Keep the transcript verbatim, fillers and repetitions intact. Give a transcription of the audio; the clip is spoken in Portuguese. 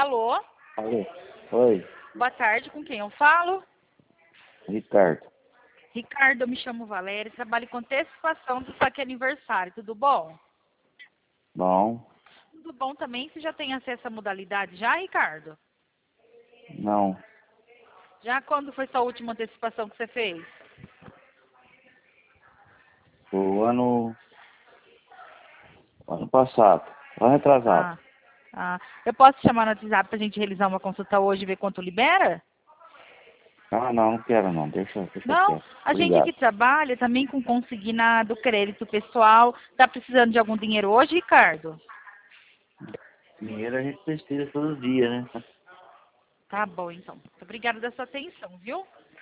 Alô? Alô? Oi, Boa tarde, com quem eu falo? Ricardo. Ricardo, eu me chamo Valéria, trabalho com antecipação do saque aniversário, tudo bom? Bom, Tudo bom também, você já tem acesso à modalidade já, Ricardo? não. Já quando foi sua última antecipação que você fez? O ano, ano passado, ano retrasado. Ah, ah, eu posso te chamar no WhatsApp pra gente realizar uma consulta hoje e ver quanto libera? Ah, não, não quero não, deixa, deixa Não, quieto. a gente Obrigado. aqui trabalha também com consignado, crédito pessoal. Tá precisando de algum dinheiro hoje, Ricardo? Dinheiro a gente precisa todo dia, né? Tá bom, então. Muito obrigada da sua atenção, viu?